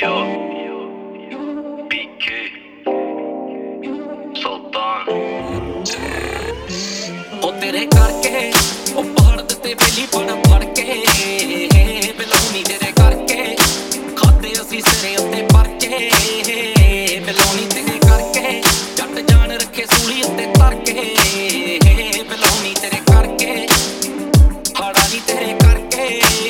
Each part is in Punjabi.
Yo, BK, Sultan। ਉਹ ਤੇਰੇ ਕਰਕੇ ਉਹ ਪਹਾੜ ਦੇ ਤੇ ਬੇਲੀ ਫੜ ਕੇ ਬਲੌਨੀ ਤੇਰੇ ਕਰਕੇ ਖਾਦੇ ਅਸੀਂ ਸਿਰੇ ਉੱਤੇ ਪਰਚੇ ਬਲੌਨੀ ਤੇਰੇ ਕਰਕੇ ਜੱਟ ਜਾਨ ਰੱਖੇ ਸੂਲੀ ਉੱਤੇ ਧਰ ਕੇ ਬਲੌਨੀ ਤੇਰੇ ਕਰਕੇ ਹਾੜਾ ਨਹੀਂ ਤੇਰੇ ਕਰਕੇ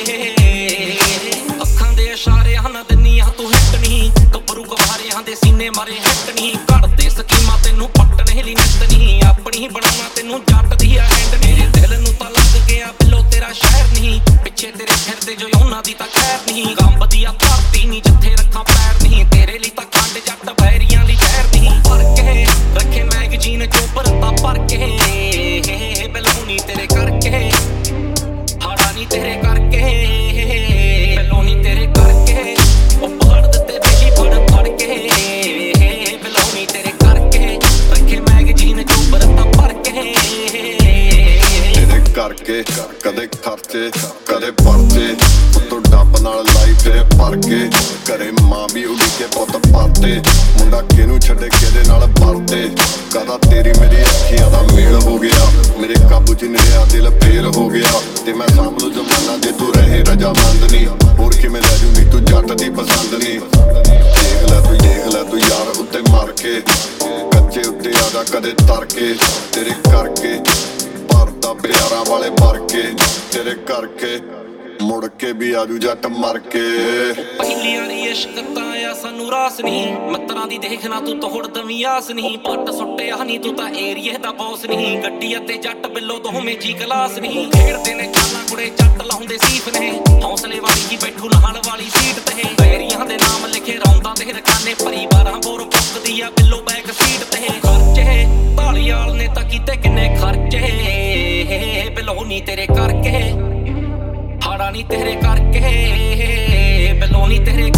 ਅੱਖਾਂ ਦੇ ਇਸ਼ਾਰਿਆਂ ਨਾਲ ਦਿੰਨੀਆਂ ਤੂੰ ਹਿੱਟਣੀ ਗੱਭਰੂ ਗਵਾਰਿਆਂ ਦੇ ਸੀਨੇ ਮਾਰੇ ਹਿੱਟਣੀ ਘੜਦੇ ਸਕੀਮਾਂ ਤੈਨੂੰ ਪੱਟਣੇ ਲਈ ਨਿੱਤਣੀ ਆਪਣੀ ਬਣਾਉਣਾ ਤੈਨੂੰ ਜੱਟ ਦੀ ਆ ਹੈਂਡ ਮੇਰੇ ਦਿਲ ਨੂੰ ਤਾਂ ਲੱਗ ਗਿਆ ਬਿੱਲੋ ਤੇਰਾ ਸ਼ਹਿਰ ਨਹੀਂ ਪਿੱਛੇ ਤੇਰੇ ਫਿਰਦੇ ਜੋ ਉਹਨਾਂ ਦੀ ਤਾਂ ਖੈਰ ਨਹੀਂ ਗੰਬ ਦੀ ਆ ਧਰਤੀ ਨਹੀਂ ਜਿੱਥੇ ਰੱਖਾਂ ਪੈਰ ਨਹੀਂ ਤੇਰੇ ਲਈ ਤਾਂ ਖੰਡ ਜੱਟ ਬੈਰੀਆਂ ਲਈ ਜ਼ਹਿਰ ਨਹੀਂ ਭਰ ਕੇ ਰੱਖੇ ਮੈਗਜ਼ੀਨ ਚੋਪਰ ਤਾਂ ਭਰ ਕੇ ਬਲੌਨੀ ਤੇਰੇ ਕਰਕੇ ਹਾੜਾ ਨਹੀਂ ਤੇਰੇ ਕਰਕੇ ਬਲੌਨੀ ਤੇਰੇ ਕਰਕੇ ਉਹ ਪਹਾੜ ਦਿੱਤੇ ਬੇਲੀ ਫੜ ਕੇ ਬਲੌਨੀ ਤੇਰੇ ਕਰਕੇ ਰੱਖੇ ਮੈਗਜ਼ੀਨ ਚੋਪਰ ਤਾਂ ਭਰ ਕੇ ਤੇਰੇ ਕਰਕੇ ਕਦੇ ਖਰਚੇ ਕਦੇ ਪਰਚੇ ਉੱਤੋਂ ਡੱਬ ਨਾਲ ਲਾਈ ਫਿਰੇ ਭਰ ਕੇ ਘਰੇ ਮਾਂ ਵੀ ਉਡੀ ਕੇ ਪੁੱਤ ਪਾਤੇ ਮੁੰਡਾ ਕਿਹਨੂੰ ਛੱਡੇ ਕਿਹਦੇ ਨਾਲ ਵਰਤੇ ਕਦਾ ਤੇਰੀ ਮੇਰੀ ਅੱਖੀਆਂ ਦਾ ਮੇਲ ਹੋ ਗਿਆ ਮੇਰੇ ਕਾਬੂ ਚ ਨਹੀਂ ਰਿਹਾ ਦਿਲ ਫੇਲ ਹੋ ਗਿਆ ਤੇ ਮੈਂ ਸਾਂਭ ਲੂ ਜ਼ਮਾਨਾ ਜੇ ਤੂੰ ਰਹੇ ਰਜਾਮੰਦ ਨਹੀਂ ਹੋਰ ਕਿਵੇਂ ਲੈ ਜੂਗੀ ਤੂੰ ਜੱਟ ਦੀ ਪਸੰਦ ਨਹੀਂ ਦੇਖ ਲੈ ਤੂੰ ਯਾਰ ਉੱਤੇ ਮਾਰ ਕੇ ਕੱਚੇ ਉੱਤੇ ਆ ਜਾ ਕਦੇ ਤਰ ਕੇ ਤੇਰੇ ਕਰਕੇ ਭਰਦਾ ਪਿਆਰਾਂ ਵਾਲੇ ਭਰ ਕੇ ਤੇਰੇ ਕਰਕੇ ਮੁੜ ਕੇ ਵੀ ਆਜੂ ਜੱਟ ਮਰ ਕੇ ਪਹਿਲੀ ਵਾਰੀ ਇਸ਼ਕ ਤਾਂ ਆ ਸਾਨੂੰ ਰਾਸ ਨਹੀਂ ਮਿੱਤਰਾਂ ਦੀ ਦੇਖਣਾ ਤੂੰ ਤੋੜ ਦਵੀਂ ਆਸ ਨਹੀਂ ਪੱਟ ਸੁੱਟਿਆ ਨਹੀਂ ਤੂੰ ਤਾਂ ਏਰੀਏ ਦਾ ਬੌਸ ਨਹੀਂ ਗੱਡੀ ਅਤੇ ਜੱਟ ਬਿੱਲੋ ਦੋਵੇਂ ਜੀ ਕਲਾਸ ਨਹੀਂ ਖੇਡਦੇ ਨੇ ਚਾਲਾਂ ਕੁੜੇ ਜੱਟ ਲਾਉਂਦੇ ਸੀਫ ਨੇ ਹੌਸਲੇ ਵਾਲੀ ਹੀ ਬੈਠੂ ਨਾਲ ਵਾਲੀ ਸੀਟ ਤੇ ਬੈਰੀਆਂ ਦੇ ਨਾਮ ਲਿਖੇ ਰੌਂਦਾਂ ਦੇ ਰਕਾਨੇ ਪਰਿਵਾਰਾਂ ਬੋਰ ਪੁੱਕਦੀ ਆ ਬਿੱਲੋ ਬੈਕ ਸੀਟ ਤੇ ਖਰਚੇ ਢਾਲੀਵਾਲ ਨੇ ਤਾਂ ਕੀਤੇ ਕਿੰਨੇ ਖਰਚੇ ਬਲੌਨੀ ਤੇਰੇ ਕਰਕੇ ਹਾੜਾ ਨਹੀਂ ਤੇਰੇ ਕਰਕੇ ਬਲੌਨੀ ਤੇਰੇ